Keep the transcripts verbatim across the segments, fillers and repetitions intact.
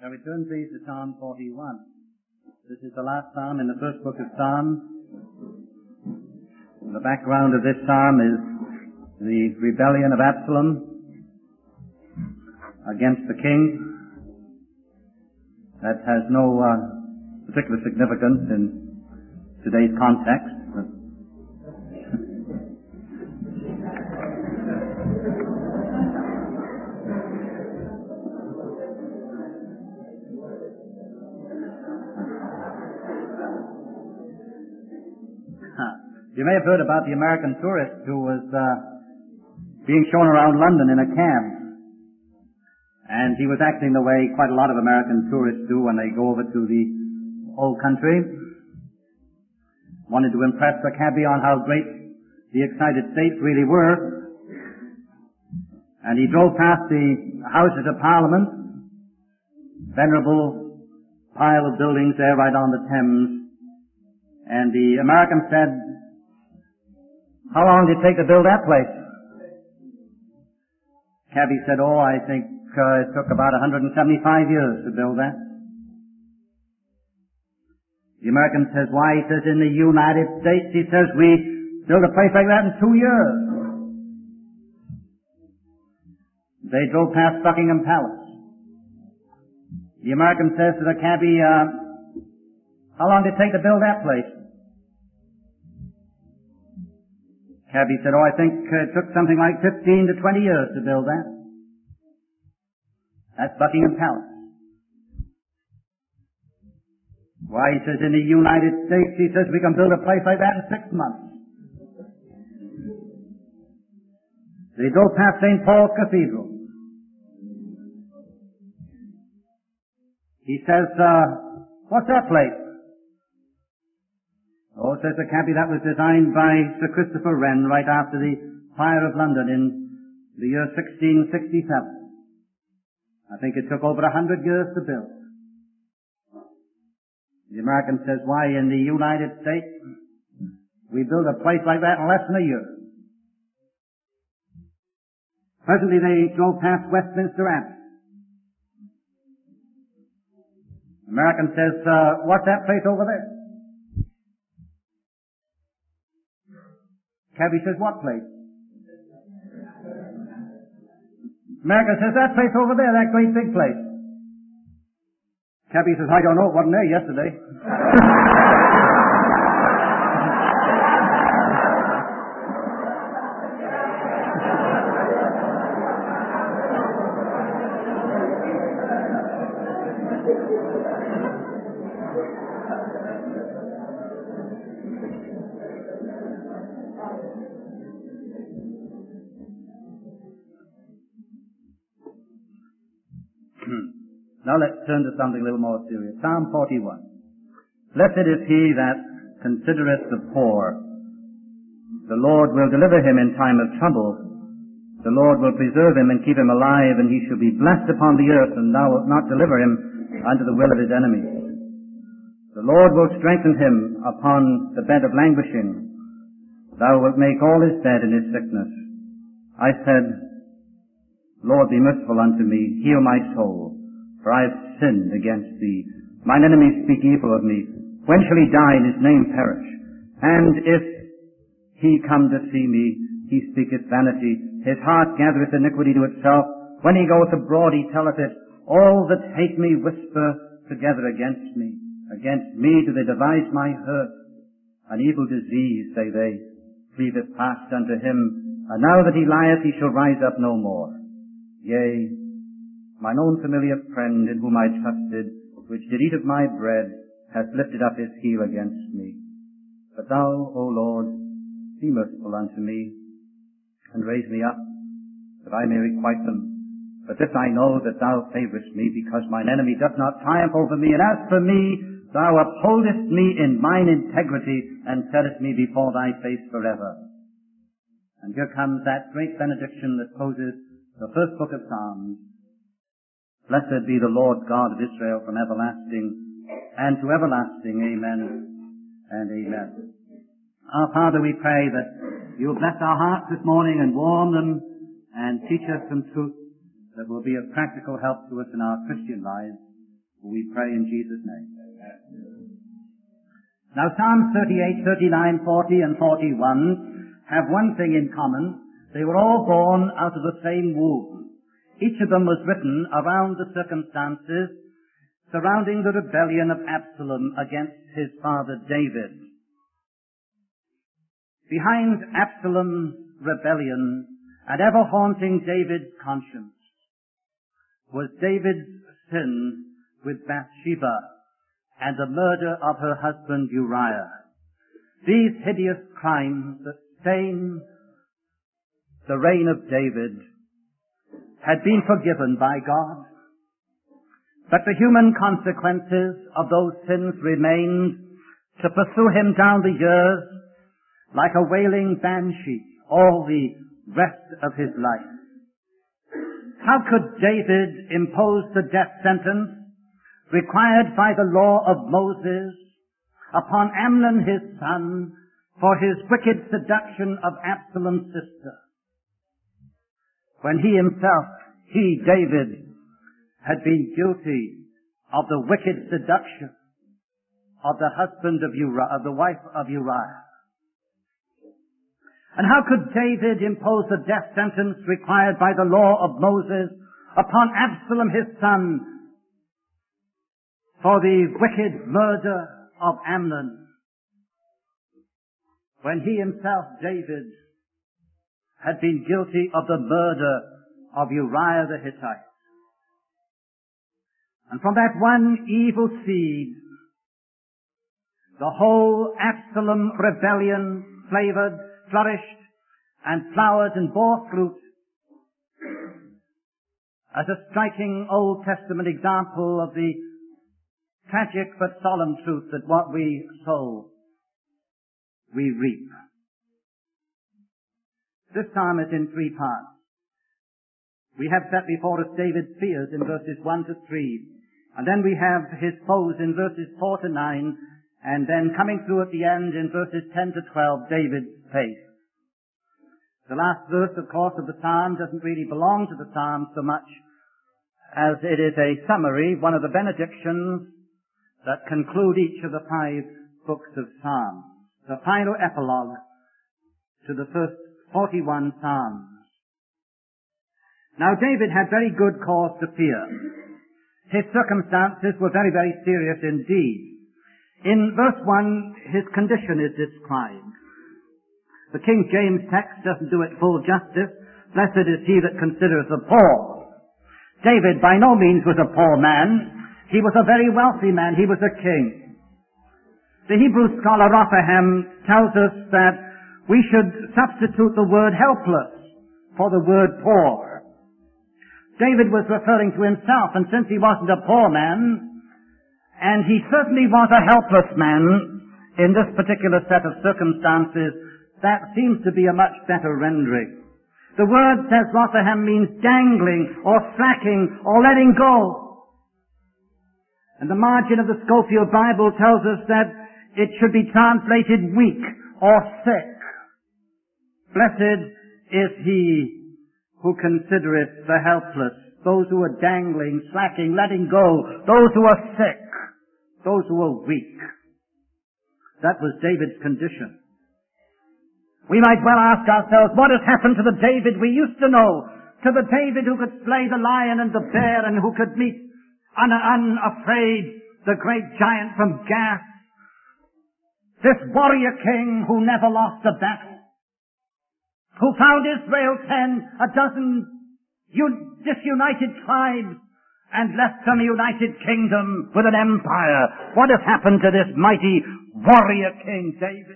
Shall we turn please to Psalm forty-one? This is the last psalm in the first book of Psalms. The background of this psalm is the rebellion of Absalom against the king. That has no uh, particular significance in today's context. But you may have heard about the American tourist who was uh, being shown around London in a cab. And he was acting the way quite a lot of American tourists do when they go over to the old country. Wanted to impress the cabbie on how great the excited states really were. And he drove past the Houses of Parliament, venerable pile of buildings there right on the Thames. And the American said, "How long did it take to build that place?" Cabbie said, "Oh, I think uh, it took about one hundred seventy-five years to build that." The American says, "Why?" He says, "In the United States," he says, "we built a place like that in two years." They drove past Buckingham Palace. The American says to the cabbie, uh, "How long did it take to build that place?" Cabbie said, "Oh, I think it took something like fifteen to twenty years to build that." That's Buckingham Palace. "Why," he says, "in the United States," he says, "we can build a place like that in six months." They drove past Saint Paul's Cathedral. He says, uh, "What's that place?" "Oh," says the cabbie, "that was designed by Sir Christopher Wren right after the fire of London in the year sixteen sixty-seven. I think it took over a hundred years to build." The American says, "Why, in the United States, we built a place like that in less than a year." Presently they drove past Westminster Abbey. The American says, uh, "What's that place over there?" Cabbie says, "What place?" American says, "That place over there, that great big place." Cabbie says, "I don't know, it wasn't there yesterday." Now let's turn to something a little more serious. Psalm forty-one. "Blessed is he that considereth the poor. The Lord will deliver him in time of trouble. The Lord will preserve him and keep him alive, and he shall be blessed upon the earth, and thou wilt not deliver him unto the will of his enemies. The Lord will strengthen him upon the bed of languishing. Thou wilt make all his bed in his sickness. I said, Lord, be merciful unto me, heal my soul. For I have sinned against thee. Mine enemies speak evil of me. When shall he die and his name perish? And if he come to see me, he speaketh vanity. His heart gathereth iniquity to itself. When he goeth abroad, he telleth it. All that hate me whisper together against me. Against me do they devise my hurt. An evil disease, say they, cleaveth fast unto him. And now that he lieth, he shall rise up no more. Yea, mine own familiar friend in whom I trusted, which did eat of my bread, hath lifted up his heel against me. But thou, O Lord, be merciful unto me, and raise me up, that I may requite them. But this I know, that thou favourest me, because mine enemy doth not triumph over me. And as for me, thou upholdest me in mine integrity, and settest me before thy face forever. And here comes that great benediction that closes the first book of Psalms. Blessed be the Lord God of Israel from everlasting and to everlasting. Amen and amen. Our Father, we pray that you will bless our hearts this morning and warm them and teach us some truth that will be of practical help to us in our Christian lives. We pray in Jesus' name. Now Psalms thirty-eight, thirty-nine, forty and forty-one have one thing in common. They were all born out of the same womb. Each of them was written around the circumstances surrounding the rebellion of Absalom against his father David. Behind Absalom's rebellion and ever haunting David's conscience was David's sin with Bathsheba and the murder of her husband Uriah. These hideous crimes that stain the reign of David had been forgiven by God, but the human consequences of those sins remained to pursue him down the years like a wailing banshee all the rest of his life. How could David impose the death sentence required by the law of Moses upon Amnon his son for his wicked seduction of Absalom's sister, when he himself, he, David, had been guilty of the wicked seduction of the husband of Uriah, of the wife of Uriah? And how could David impose the death sentence required by the law of Moses upon Absalom his son for the wicked murder of Amnon, when he himself, David, had been guilty of the murder of Uriah the Hittite? And from that one evil seed, the whole Absalom rebellion flavored, flourished, and flowered and bore fruit as a striking Old Testament example of the tragic but solemn truth that what we sow, we reap. This psalm is in three parts. We have set before us David's fears in verses one to three, and then we have his foes in verses four to nine, and then coming through at the end in verses ten to twelve, David's faith. The last verse, of course, of the psalm doesn't really belong to the psalm so much as it is a summary, one of the benedictions that conclude each of the five books of Psalms, the final epilogue to the first forty-one Psalms. Now, David had very good cause to fear. His circumstances were very, very serious indeed. In verse one, his condition is described. The King James text doesn't do it full justice. Blessed is he that considereth the poor. David by no means was a poor man. He was a very wealthy man. He was a king. The Hebrew scholar Rotherham tells us that we should substitute the word helpless for the word poor. David was referring to himself, and since he wasn't a poor man, and he certainly was a helpless man in this particular set of circumstances, that seems to be a much better rendering. The word, says Rotherham, means dangling or slacking or letting go. And the margin of the Schofield Bible tells us that it should be translated weak or sick. Blessed is he who considereth the helpless, those who are dangling, slacking, letting go, those who are sick, those who are weak. That was David's condition. We might well ask ourselves, what has happened to the David we used to know? To the David who could slay the lion and the bear and who could meet un- unafraid the great giant from Gath. This warrior king who never lost a battle, who found Israel ten, a dozen un- disunited tribes, and left them a united kingdom with an empire. What has happened to this mighty warrior king David?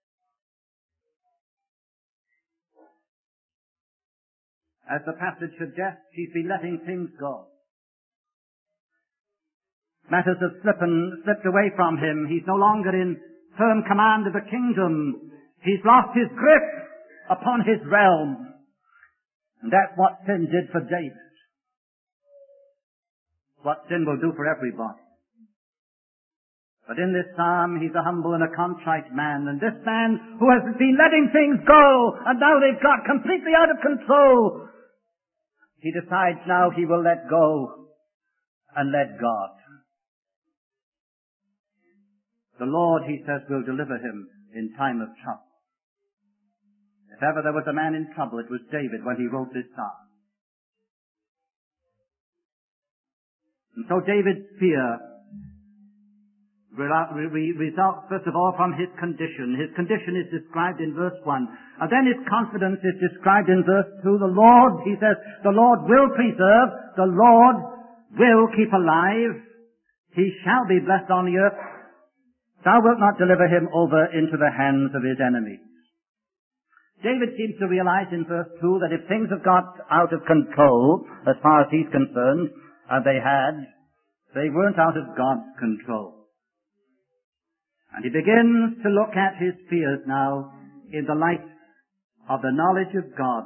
As the passage suggests, he's been letting things go. Matters have slipped, and, slipped away from him. He's no longer in firm command of the kingdom. He's lost his grip upon his realm. And that's what sin did for David. What sin will do for everybody. But in this psalm, he's a humble and a contrite man. And this man who has been letting things go, and now they've got completely out of control, he decides now he will let go and let God. The Lord, he says, will deliver him in time of trouble. If ever there was a man in trouble, it was David when he wrote this psalm. And so David's fear results, first of all, from his condition. His condition is described in verse one. And then his confidence is described in verse two. The Lord, he says, the Lord will preserve. The Lord will keep alive. He shall be blessed on the earth. Thou wilt not deliver him over into the hands of his enemies. David seems to realize in verse two that if things have got out of control, as far as he's concerned, and they had, they weren't out of God's control. And he begins to look at his fears now in the light of the knowledge of God.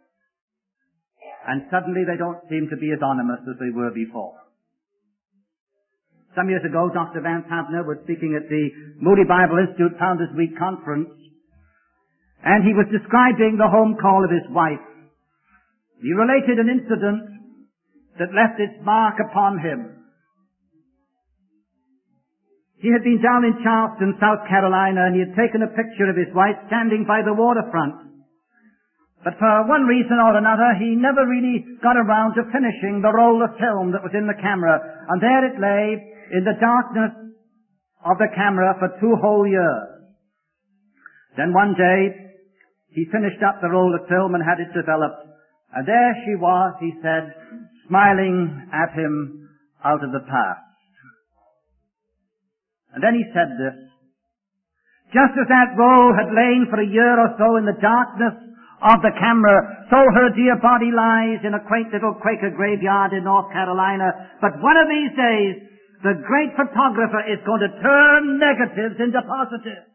And suddenly they don't seem to be as ominous as they were before. Some years ago, Doctor Vance Havner was speaking at the Moody Bible Institute Founders Week conference, and he was describing the home call of his wife. He related an incident that left its mark upon him. He had been down in Charleston, South Carolina, and he had taken a picture of his wife standing by the waterfront. But for one reason or another, he never really got around to finishing the roll of film that was in the camera. And there it lay in the darkness of the camera for two whole years. Then one day, he finished up the roll of film and had it developed. And there she was, he said, smiling at him out of the past. And then he said this: just as that roll had lain for a year or so in the darkness of the camera, so her dear body lies in a quaint little Quaker graveyard in North Carolina. But one of these days, the great photographer is going to turn negatives into positives.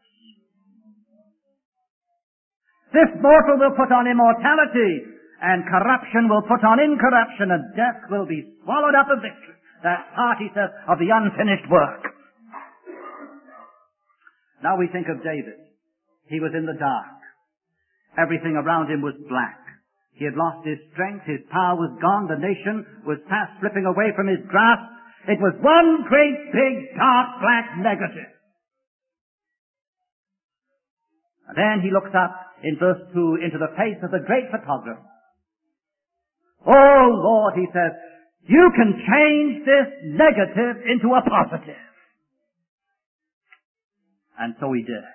This mortal will put on immortality, and corruption will put on incorruption, and death will be swallowed up of victory. That's part, he says, of the unfinished work. Now we think of David. He was in the dark. Everything around him was black. He had lost his strength. His power was gone. The nation was fast slipping away from his grasp. It was one great, big, dark, black negative. And then he looks up in verse two into the face of the great photographer. Oh, Lord, he says, you can change this negative into a positive. And so he did.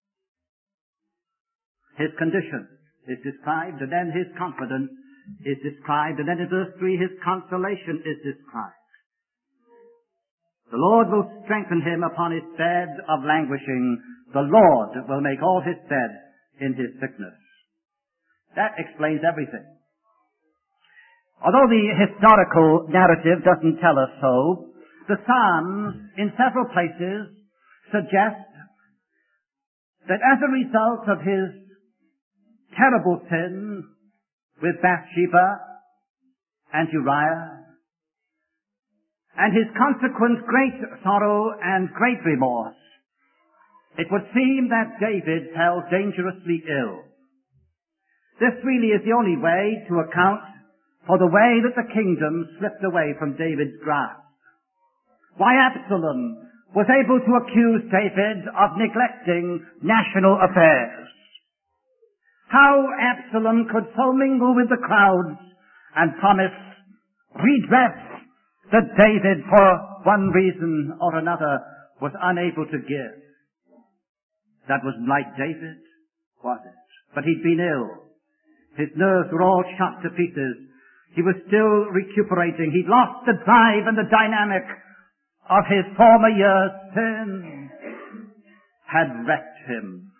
His condition is described, and then his confidence is described, and then in verse three his consolation is described. The Lord will strengthen him upon his bed of languishing. The Lord will make all his bed in his sickness. That explains everything. Although the historical narrative doesn't tell us so, the Psalms in several places suggest that as a result of his terrible sin with Bathsheba and Uriah, and his consequent great sorrow and great remorse, it would seem that David fell dangerously ill. This really is the only way to account for the way that the kingdom slipped away from David's grasp. Why Absalom was able to accuse David of neglecting national affairs. How Absalom could so mingle with the crowds and promise redress that David, for one reason or another, was unable to give. That was like David, was it? But he'd been ill. His nerves were all shot to pieces. He was still recuperating. He'd lost the drive and the dynamic of his former years. Sin had wrecked him.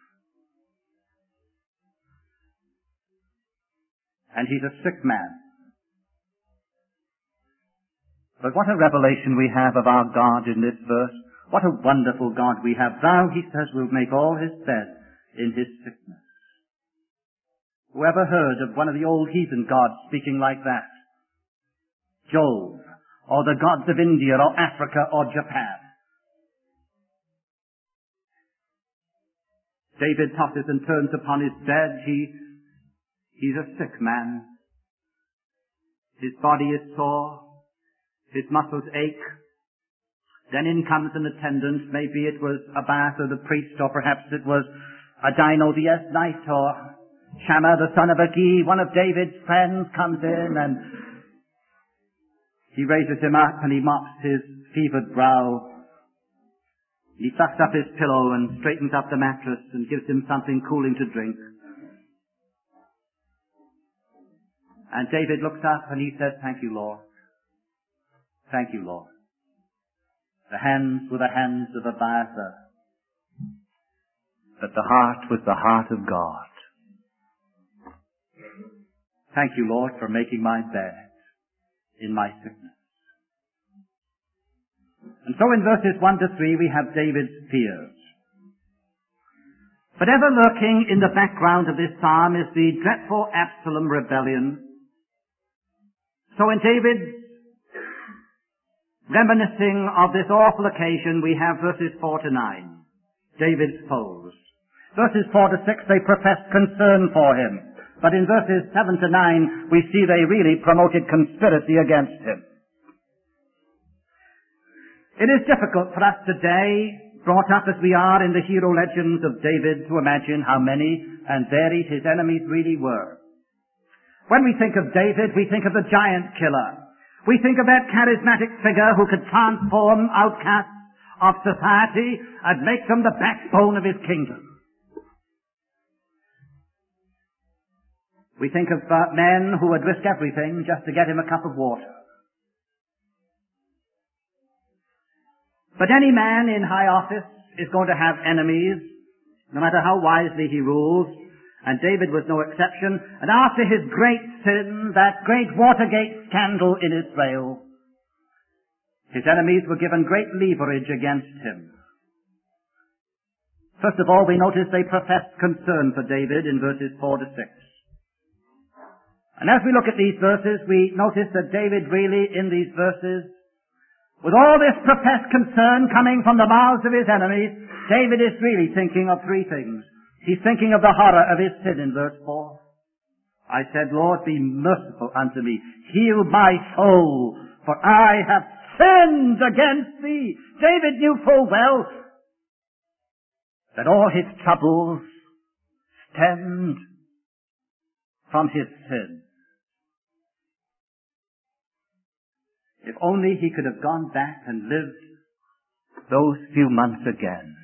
And he's a sick man. But what a revelation we have of our God in this verse. What a wonderful God we have. Thou, he says, will make all his bed in his sickness. Whoever heard of one of the old heathen gods speaking like that? Jove, or the gods of India, or Africa, or Japan. David tosses and turns upon his bed. He, he's a sick man. His body is sore. His muscles ache. Then in comes an attendant. Maybe it was Abath or the priest, or perhaps it was Adino the Eznite, or Shammah the son of Agi. One of David's friends comes in, and he raises him up and he mops his fevered brow. He sucks up his pillow and straightens up the mattress and gives him something cooling to drink. And David looks up and he says, "Thank you, Lord. Thank you, Lord." The hands were the hands of Abiathar, but the heart was the heart of God. Thank you, Lord, for making my bed in my sickness. And so in verses one to three we have David's fears. But ever lurking in the background of this psalm is the dreadful Absalom rebellion. So in David's reminiscing of this awful occasion, we have verses four to nine, David's foes. Verses four to six, they professed concern for him. But in verses seven to nine, we see they really promoted conspiracy against him. It is difficult for us today, brought up as we are in the hero legends of David, to imagine how many and varied his enemies really were. When we think of David, we think of the giant killer. We think of that charismatic figure who could transform outcasts of society and make them the backbone of his kingdom. We think of uh, men who would risk everything just to get him a cup of water. But any man in high office is going to have enemies, no matter how wisely he rules, and David was no exception. And after his great sin, that great Watergate scandal in Israel, his enemies were given great leverage against him. First of all, we notice they professed concern for David in verses four to six. And as we look at these verses, we notice that David really, in these verses, with all this professed concern coming from the mouths of his enemies, David is really thinking of three things. He's thinking of the horror of his sin in verse four. I said, "Lord, be merciful unto me. Heal my soul, for I have sinned against thee." David knew full well that all his troubles stemmed from his sin. If only he could have gone back and lived those few months again.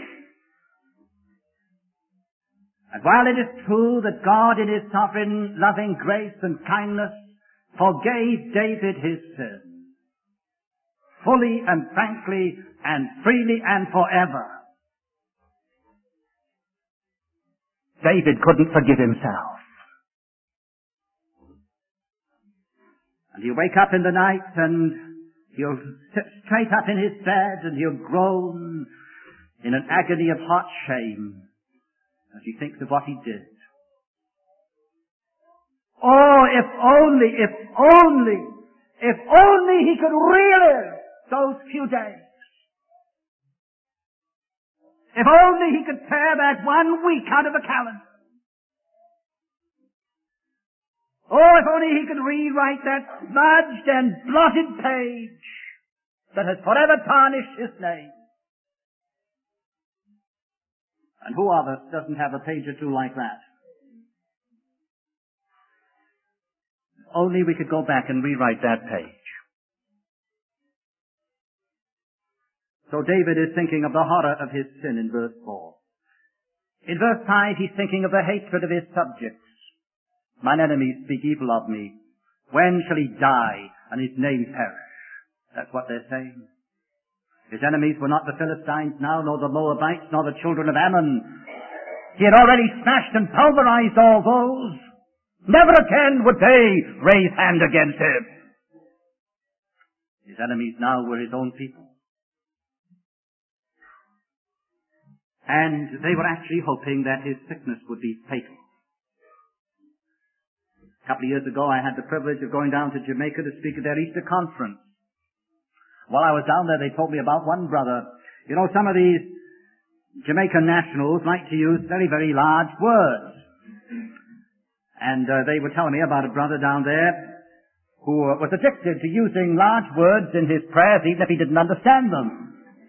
And while it is true that God in his sovereign loving grace and kindness forgave David his sin, fully and frankly and freely and forever, David couldn't forgive himself. And he'll wake up in the night and he'll sit straight up in his bed and he'll groan in an agony of hot shame as he thinks of what he did. Oh, if only, if only, if only he could relive those few days. If only he could tear that one week out of the calendar. Oh, if only he could rewrite that smudged and blotted page that has forever tarnished his name. And who of us doesn't have a page or two like that? Only we could go back and rewrite that page. So David is thinking of the horror of his sin in verse four. In verse five, he's thinking of the hatred of his subjects. Mine enemies speak evil of me. When shall he die and his name perish? That's what they're saying. His enemies were not the Philistines now, nor the Moabites, nor the children of Ammon. He had already smashed and pulverized all those. Never again would they raise hand against him. His enemies now were his own people. And they were actually hoping that his sickness would be fatal. A couple of years ago, I had the privilege of going down to Jamaica to speak at their Easter conference. While I was down there, they told me about one brother. You know, some of these Jamaican nationals like to use very, very large words. And uh, they were telling me about a brother down there who was addicted to using large words in his prayers even if he didn't understand them.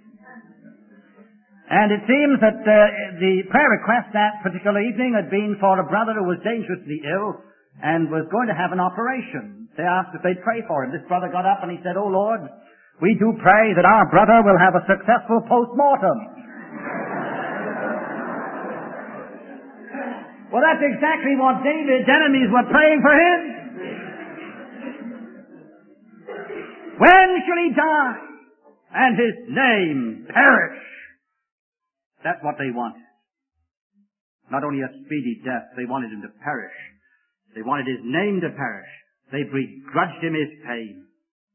And it seems that uh, the prayer request that particular evening had been for a brother who was dangerously ill and was going to have an operation. They asked if they'd pray for him. This brother got up and he said, "Oh Lord, we do pray that our brother will have a successful post-mortem." Well, that's exactly what David's enemies were praying for him. When shall he die and his name perish? That's what they wanted. Not only a speedy death, they wanted him to perish. They wanted his name to perish. They begrudged him his pain.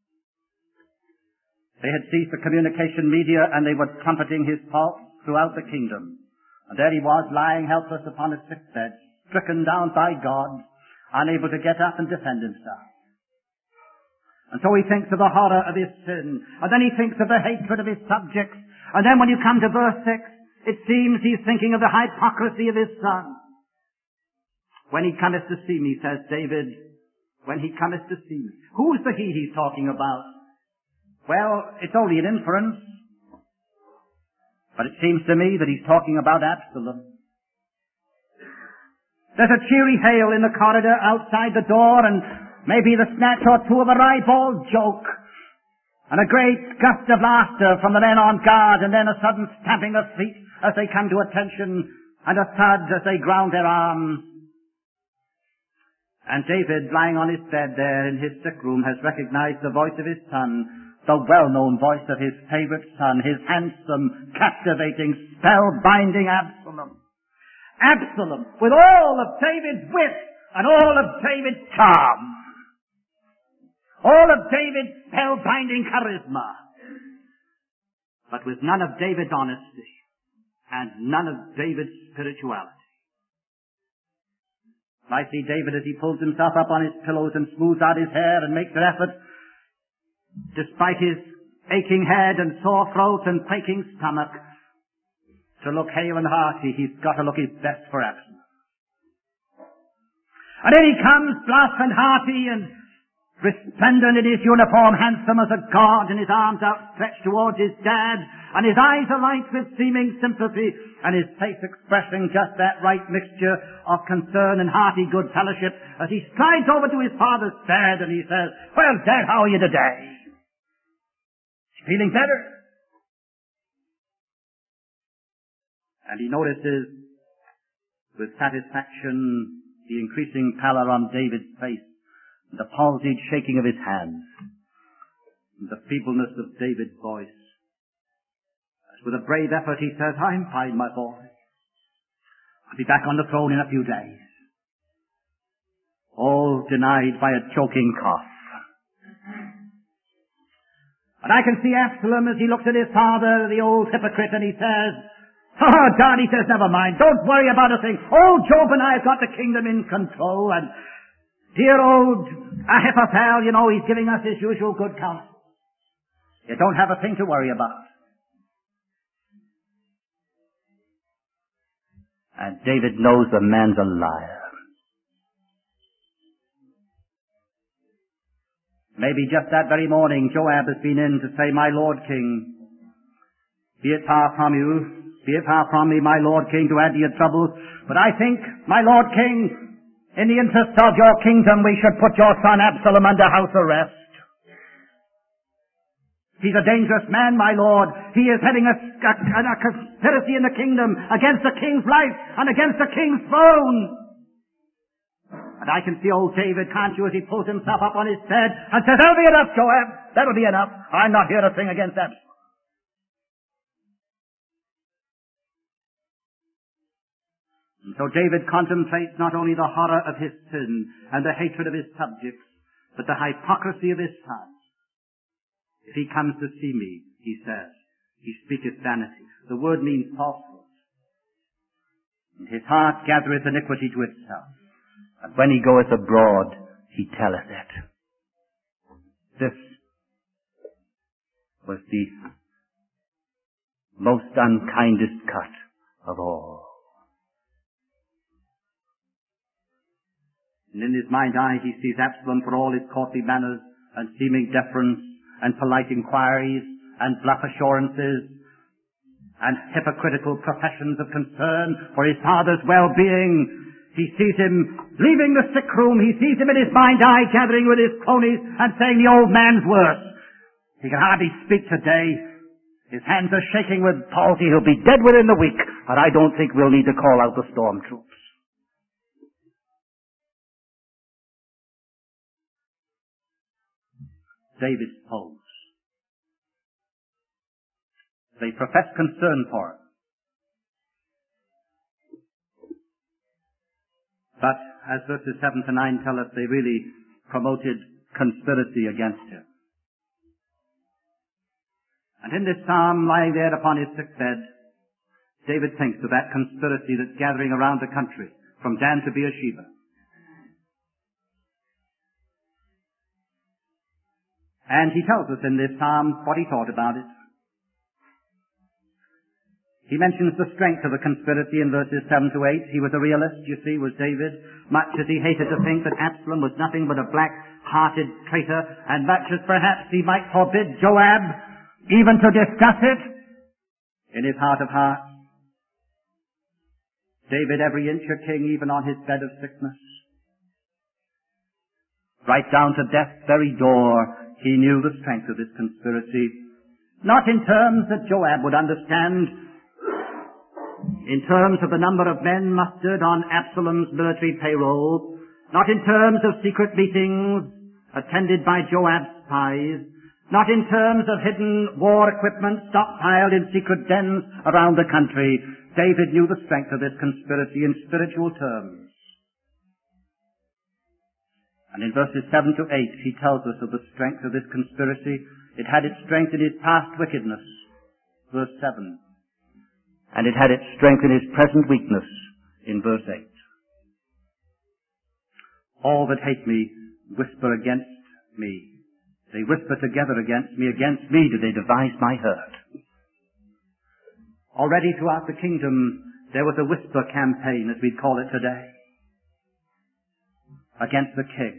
They had seized the communication media and they were trumpeting his faults throughout the kingdom. And there he was, lying helpless upon a sick bed, stricken down by God, unable to get up and defend himself. And so he thinks of the horror of his sin, and then he thinks of the hatred of his subjects, and then when you come to verse six, it seems he's thinking of the hypocrisy of his son. When he cometh to see me, says David, when he cometh to see me. Who's the he he's talking about? Well, it's only an inference. But it seems to me that he's talking about Absalom. There's a cheery hail in the corridor outside the door, and maybe the snatch or two of a ribald joke, and a great gust of laughter from the men on guard, and then a sudden stamping of feet as they come to attention, and a thud as they ground their arms. And David, lying on his bed there in his sick room, has recognized the voice of his son, the well-known voice of his favorite son, his handsome, captivating, spellbinding Absalom. Absalom, with all of David's wit and all of David's charm. All of David's spellbinding charisma. But with none of David's honesty and none of David's spirituality. I see David as he pulls himself up on his pillows and smooths out his hair and makes an effort, despite his aching head and sore throat and quaking stomach, to look hale and hearty. He's got to look his best for Absalom. And then he comes, bluff and hearty and resplendent in his uniform, handsome as a god, and his arms outstretched towards his dad, and his eyes alight with seeming sympathy, and his face expressing just that right mixture of concern and hearty good fellowship as he strides over to his father's bed and he says, "Well, Dad, how are you today? Feeling better?" And he notices with satisfaction the increasing pallor on David's face, and the palsied shaking of his hands, and the feebleness of David's voice. As with a brave effort he says, "I'm fine, my boy. I'll be back on the throne in a few days." All denied by a choking cough. And I can see Absalom as he looks at his father, the old hypocrite, and he says, "Oh, Dad," he says, "never mind. Don't worry about a thing. Old Job and I have got the kingdom in control, and dear old Ahithophel, you know, he's giving us his usual good counsel. You don't have a thing to worry about." And David knows the man's a liar. Maybe just that very morning Joab has been in to say, "My Lord King, be it far from you, be it far from me, my Lord King, to add to your troubles, but I think, my Lord King, in the interest of your kingdom, we should put your son Absalom under house arrest. He's a dangerous man, my Lord. He is heading a, a, a conspiracy in the kingdom against the king's life and against the king's throne." And I can see old David, can't you, as he pulls himself up on his bed and says, "That'll be enough, Joab. That'll be enough. I'm not here to sing against Absalom." And so David contemplates not only the horror of his sin and the hatred of his subjects, but the hypocrisy of his son. "If he comes to see me," he says, "he speaketh vanity." The word means falsehood. "And his heart gathereth iniquity to itself. And when he goeth abroad, he telleth it." This was the most unkindest cut of all. And in his mind's eye he sees Absalom for all his courtly manners and seeming deference and polite inquiries and bluff assurances and hypocritical professions of concern for his father's well-being. He sees him leaving the sick room. He sees him in his mind's eye gathering with his cronies and saying the old man's worse. He can hardly speak today. His hands are shaking with palsy. He'll be dead within the week, and I don't think we'll need to call out the storm troops. David's foes. They profess concern for him. But, as verses seven to nine tell us, they really promoted conspiracy against him. And in this psalm, lying there upon his sick bed, David thinks of that conspiracy that's gathering around the country, from Dan to Beersheba. And he tells us in this psalm what he thought about it. He mentions the strength of the conspiracy in verses seven to eight. He was a realist, you see, was David. Much as he hated to think that Absalom was nothing but a black-hearted traitor, and much as perhaps he might forbid Joab even to discuss it, in his heart of hearts, David every inch a king even on his bed of sickness. Right down to death's very door, he knew the strength of this conspiracy. Not in terms that Joab would understand, in terms of the number of men mustered on Absalom's military payroll, not in terms of secret meetings attended by Joab's spies, not in terms of hidden war equipment stockpiled in secret dens around the country. David knew the strength of this conspiracy in spiritual terms. And in verses seven to eight, he tells us of the strength of this conspiracy. It had its strength in his past wickedness. Verse seven. And it had its strength in his present weakness, in verse eight. All that hate me whisper against me. They whisper together against me. Against me do they devise my hurt. Already throughout the kingdom, there was a whisper campaign, as we'd call it today, against the king.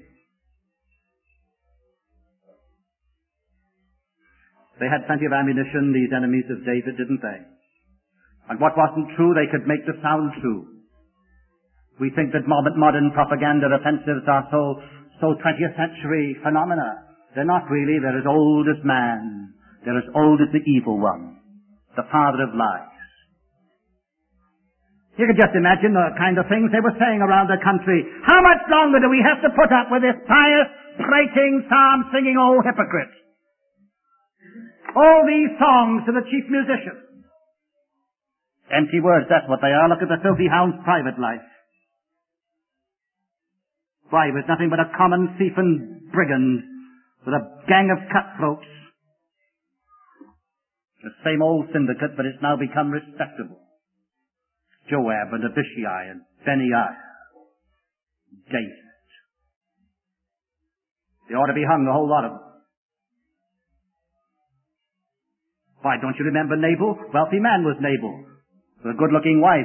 They had plenty of ammunition, these enemies of David, didn't they? And what wasn't true, they could make to sound true. We think that modern propaganda offensives are so, so twentieth century phenomena. They're not really. They're as old as man. They're as old as the evil one, the father of lies. You can just imagine the kind of things they were saying around the country. How much longer do we have to put up with this pious, prating, psalm-singing old hypocrite? All these songs to the chief musician. Empty words, that's what they are. Look at the filthy hound's private life. Why, he was nothing but a common thief and brigand with a gang of cutthroats. The same old syndicate, but it's now become respectable. Joab and Abishai and Benaiah. David. They ought to be hung, the whole lot of them. Why, don't you remember Nabal? Wealthy man was Nabal. With a good-looking wife.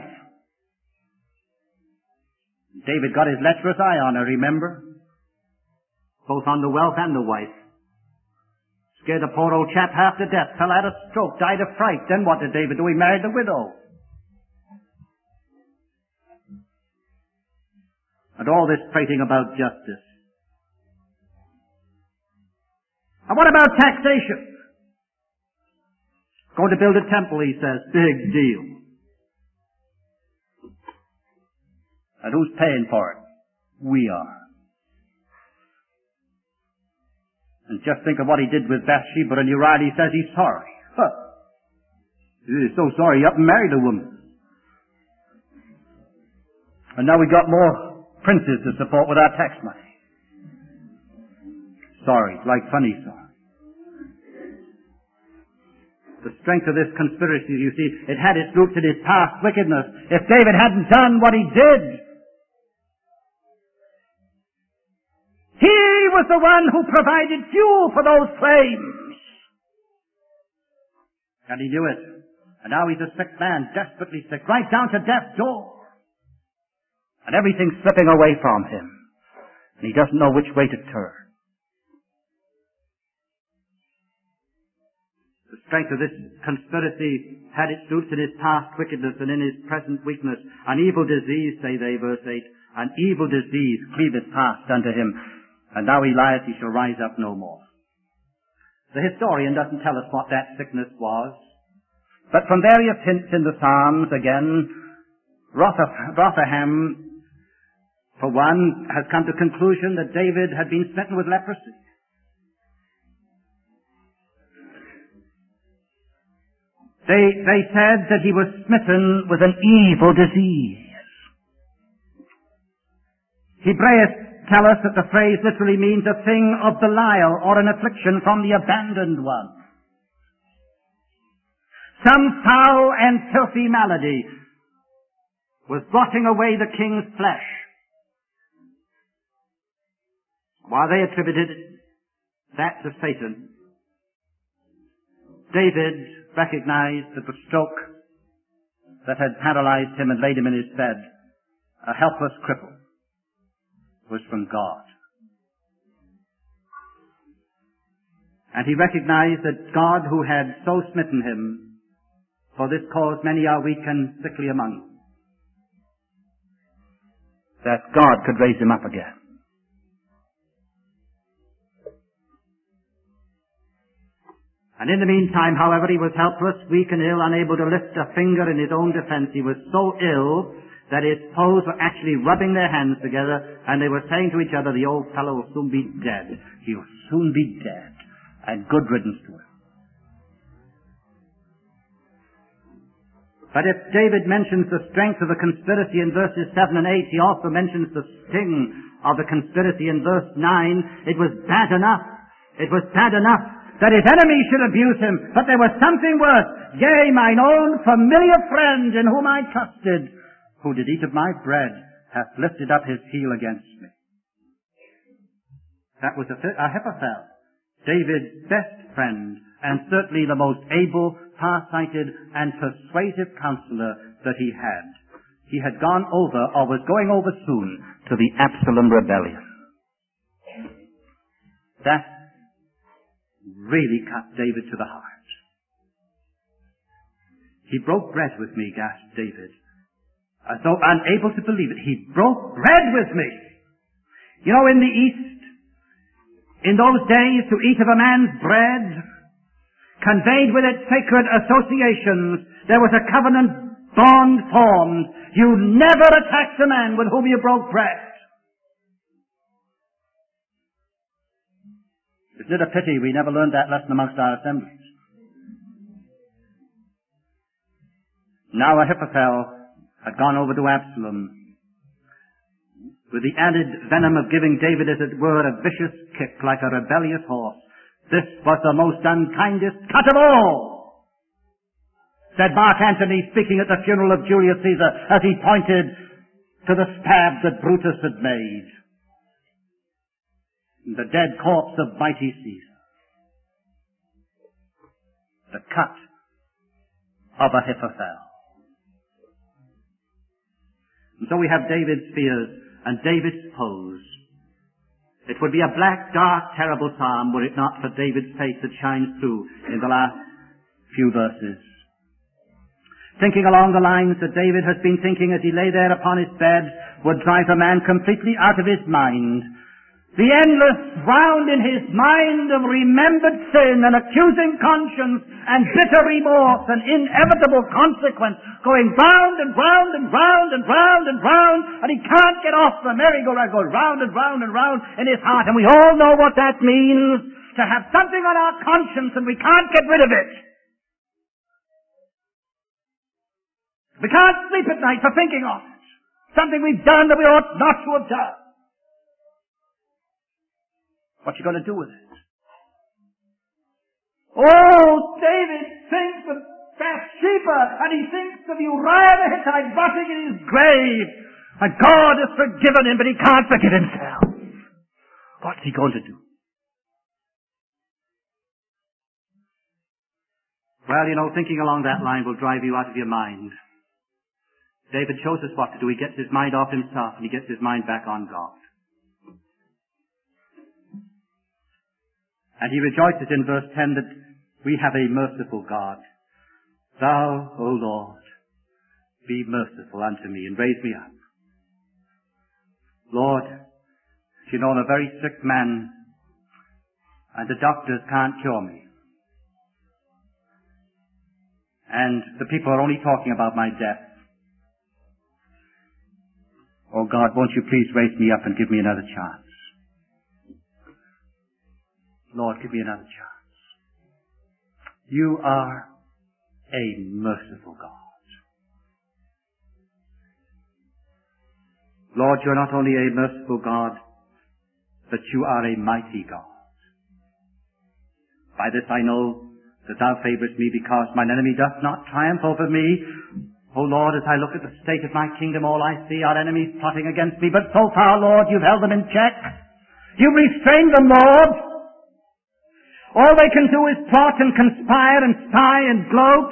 David got his lecherous eye on her, remember? Both on the wealth and the wife. Scared the poor old chap half to death, fell out of stroke, died of fright. Then what did David do? He married the widow. And all this prating about justice. And what about taxation? Going to build a temple, he says. Big deal. And who's paying for it? We are. And just think of what he did with Bathsheba and Uriah. He says he's sorry. Huh. He's so sorry he up and married a woman. And now we got more princes to support with our tax money. Sorry, like funny sorry. The strength of this conspiracy, you see, it had its roots in his past wickedness. If David hadn't done what he did, he was the one who provided fuel for those flames. And he knew it. And now he's a sick man, desperately sick, right down to death's door. And everything's slipping away from him. And he doesn't know which way to turn. The strength of this conspiracy had its roots in his past wickedness and in his present weakness. An evil disease, say they, verse eight, an evil disease cleaveth fast unto him, and now he lieth, he shall rise up no more. The historian doesn't tell us what that sickness was, but from various hints in the Psalms, again, Rotherham, for one, has come to the conclusion that David had been smitten with leprosy. They, they said that he was smitten with an evil disease. Hebraists tell us that the phrase literally means a thing of Belial, or an affliction from the abandoned one. Some foul and filthy malady was rotting away the king's flesh. While they attributed that to Satan, David recognized that the stroke that had paralyzed him and laid him in his bed, a helpless cripple, was from God. And he recognized that God, who had so smitten him, for this cause many are weak and sickly among you, that God could raise him up again. And in the meantime, however, he was helpless, weak and ill, unable to lift a finger in his own defense. He was so ill that his foes were actually rubbing their hands together, and they were saying to each other, the old fellow will soon be dead. He will soon be dead. And good riddance to him. But if David mentions the strength of the conspiracy in verses seven and eight, he also mentions the sting of the conspiracy in verse nine. It was bad enough. It was bad enough that his enemies should abuse him, but there was something worse. Yea, mine own familiar friend in whom I trusted, who did eat of my bread, hath lifted up his heel against me. That was Ahithophel, David's best friend, and certainly the most able, far-sighted, and persuasive counselor that he had. He had gone over, or was going over soon, to the Absalom rebellion. That really cut David to the heart. He broke bread with me, gasped David, as though unable to believe it. He broke bread with me. You know, in the East, in those days, to eat of a man's bread conveyed with its sacred associations. There was a covenant bond formed. You never attacked the man with whom you broke bread. Isn't it a pity we never learned that lesson amongst our assemblies? Now Ahithophel had gone over to Absalom with the added venom of giving David, as it were, a vicious kick like a rebellious horse. This was the most unkindest cut of all, said Mark Antony, speaking at the funeral of Julius Caesar, as he pointed to the stab that Brutus had made. The dead corpse of mighty Caesar. The cut of Ahithophel. And so we have David's fears and David's foes. It would be a black, dark, terrible psalm were it not for David's face that shines through in the last few verses. Thinking along the lines that David has been thinking as he lay there upon his bed would drive a man completely out of his mind. The endless round in his mind of remembered sin and accusing conscience and bitter remorse and inevitable consequence going round and round and round and round and round, and he can't get off the merry-go-round, go round and round and round in his heart. And we all know what that means, to have something on our conscience and we can't get rid of it. We can't sleep at night for thinking of it. Something we've done that we ought not to have done. What you going to do with it? Oh, David thinks of Bathsheba, and he thinks of Uriah the Hittite rotting in his grave. And God has forgiven him, but he can't forgive himself. What's he going to do? Well, you know, thinking along that line will drive you out of your mind. David shows us what to do. He gets his mind off himself, and he gets his mind back on God. And he rejoices in verse ten that we have a merciful God. Thou, O Lord, be merciful unto me and raise me up. Lord, you know I'm a very sick man and the doctors can't cure me. And the people are only talking about my death. Oh God, won't you please raise me up and give me another chance? Lord, give me another chance. You are a merciful God. Lord, you're not only a merciful God, but you are a mighty God. By this I know that thou favorest me, because mine enemy doth not triumph over me. O Lord, as I look at the state of my kingdom, all I see are enemies plotting against me, but so far, Lord, you've held them in check. You've restrained them, Lord. All they can do is plot and conspire and spy and gloat.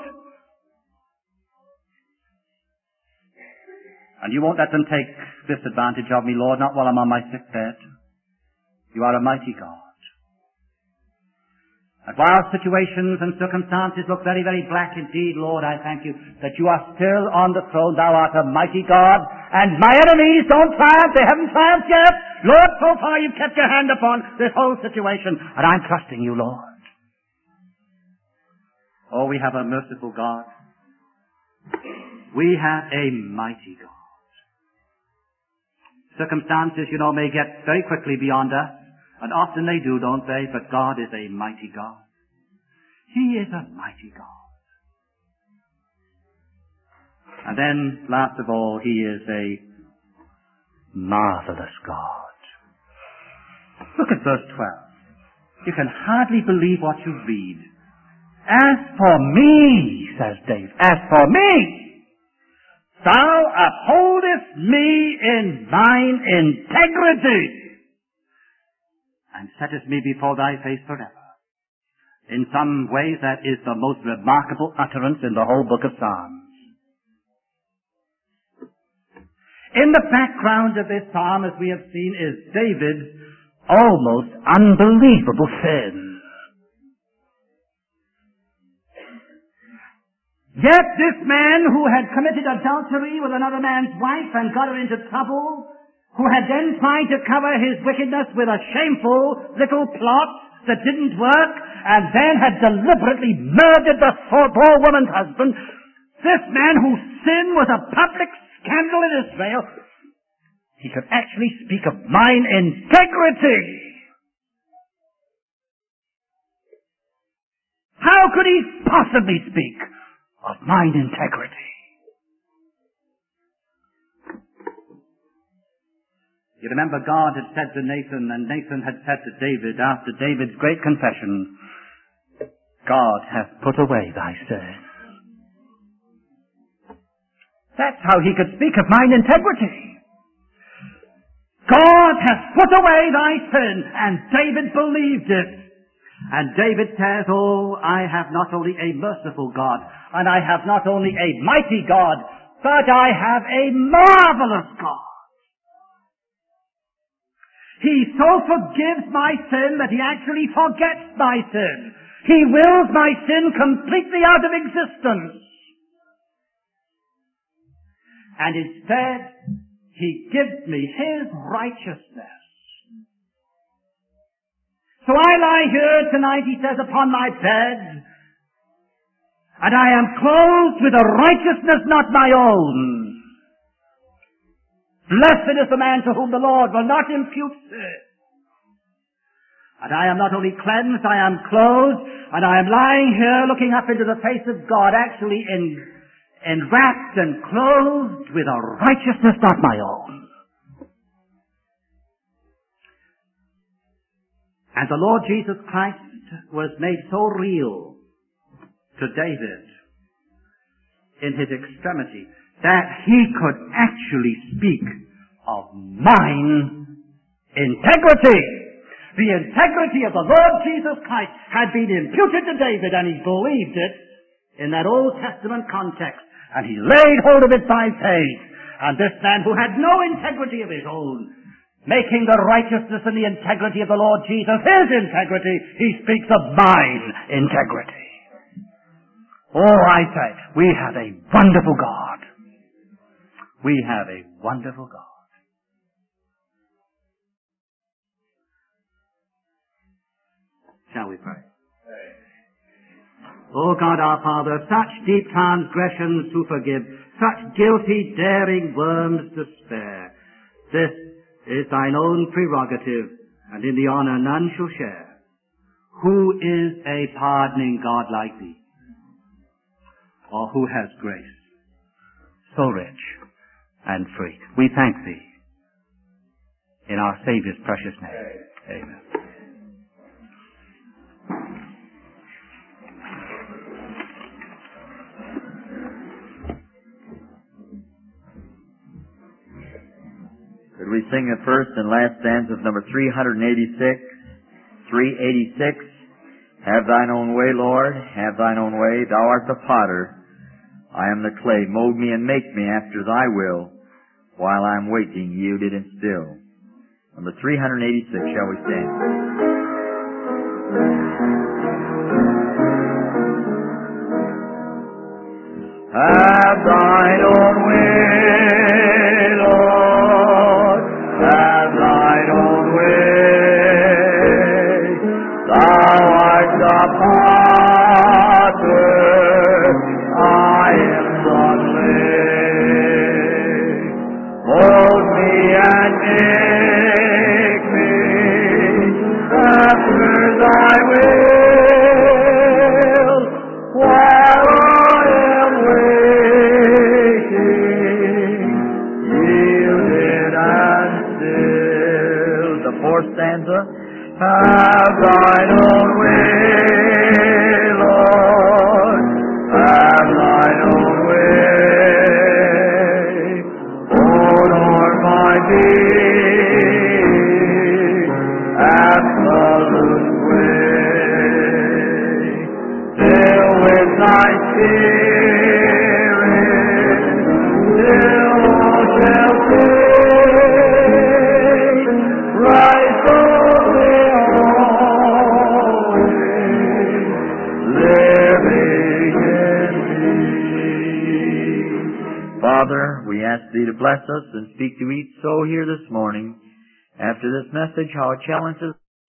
And you won't let them take this advantage of me, Lord, not while I'm on my sick bed. You are a mighty God. And while situations and circumstances look very, very black indeed, Lord, I thank you that you are still on the throne. Thou art a mighty God. And my enemies don't triumph. They haven't triumphed yet. Lord, so far you've kept your hand upon this whole situation. And I'm trusting you, Lord. Oh, we have a merciful God. We have a mighty God. Circumstances, you know, may get very quickly beyond us. And often they do, don't they? But God is a mighty God. He is a mighty God. And then, last of all, He is a marvelous God. Look at verse twelve. You can hardly believe what you read. As for me, says David, as for me, thou upholdest me in thine integrity, and settest me before thy face forever. In some ways, that is the most remarkable utterance in the whole book of Psalms. In the background of this psalm, as we have seen, is David's almost unbelievable sin. Yet this man who had committed adultery with another man's wife and got her into trouble, who had then tried to cover his wickedness with a shameful little plot that didn't work, and then had deliberately murdered the poor woman's husband, this man whose sin was a public scandal in Israel, he could actually speak of mine integrity. How could he possibly speak of mine integrity? You remember God had said to Nathan, and Nathan had said to David after David's great confession, God hath put away thy sin. That's how he could speak of mine integrity. God hath put away thy sin, and David believed it. And David says, oh, I have not only a merciful God, and I have not only a mighty God, but I have a marvelous God. He so forgives my sin that he actually forgets my sin. He wills my sin completely out of existence. And instead, he gives me his righteousness. So I lie here tonight, he says, upon my bed, and I am clothed with a righteousness not my own. Blessed is the man to whom the Lord will not impute sin. And I am not only cleansed, I am clothed, and I am lying here looking up into the face of God, actually in, enwrapped and clothed with a righteousness not my own. And the Lord Jesus Christ was made so real to David in his extremity that he could actually speak of mine integrity. The integrity of the Lord Jesus Christ had been imputed to David, and he believed it in that Old Testament context, and he laid hold of it by faith. And this man who had no integrity of his own, making the righteousness and the integrity of the Lord Jesus his integrity, he speaks of mine integrity. Oh, I say, we have a wonderful God. We have a wonderful God. Shall we pray? O God our Father, such deep transgressions to forgive, such guilty daring worms to spare. This is thine own prerogative, and in the honour none shall share. Who is a pardoning God like thee? Or who has grace so rich and free? We thank thee in our Saviour's precious name. Amen. Could we sing the first and last stanza of number three eighty-six? three eighty-six. Have thine own way, Lord, have thine own way. Thou art the potter, I am the clay. Mold me and make me after thy will, while I am waiting, yielded and still. Number three eighty-six, shall we stand? Have thine own way, Lord, have thine own way. Thou art the potter, I am the clay. Mold me and make me after thy will, while I am waiting, yielded and still. The fourth stanza. Have thine own way, Lord, have thine own way. Order my being, absolute way. Fill with thy spirit, till all shall sing, rise only Father, we ask thee to bless us and speak to each soul here this morning. After this message, how it challenges